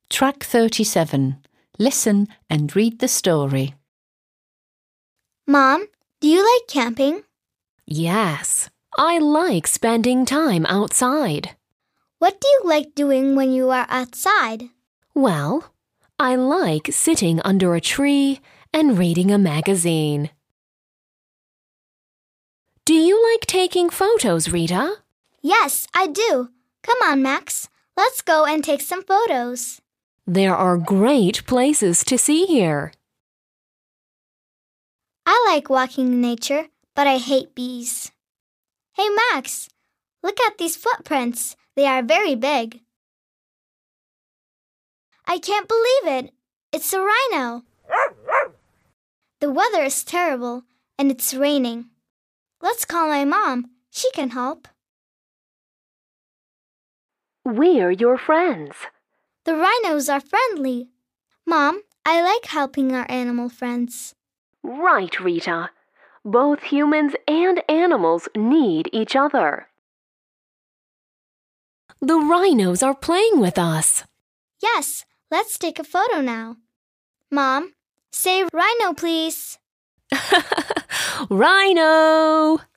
Track 37. Listen and read the story. Mom, do you like camping? Yes, I like spending time outside. What do you like doing when you are outside? Well, I like sitting under a tree and reading a magazine. Do you like taking photos, Rita? Yes, I do. Come on, Max. Let's go and take some photos. There are great places to see here. I like walking in nature, but I hate bees. Hey, Max, look at these footprints. They are very big. I can't believe it. It's a rhino. The weather is terrible, and it's raining. Let's call my mom. She can help. We're your friends. The rhinos are friendly. Mom, I like helping our animal friends. Right, Rita. Both humans and animals need each other. The rhinos are playing with us. Yes, let's take a photo now. Mom, say rhino, please. Rhino!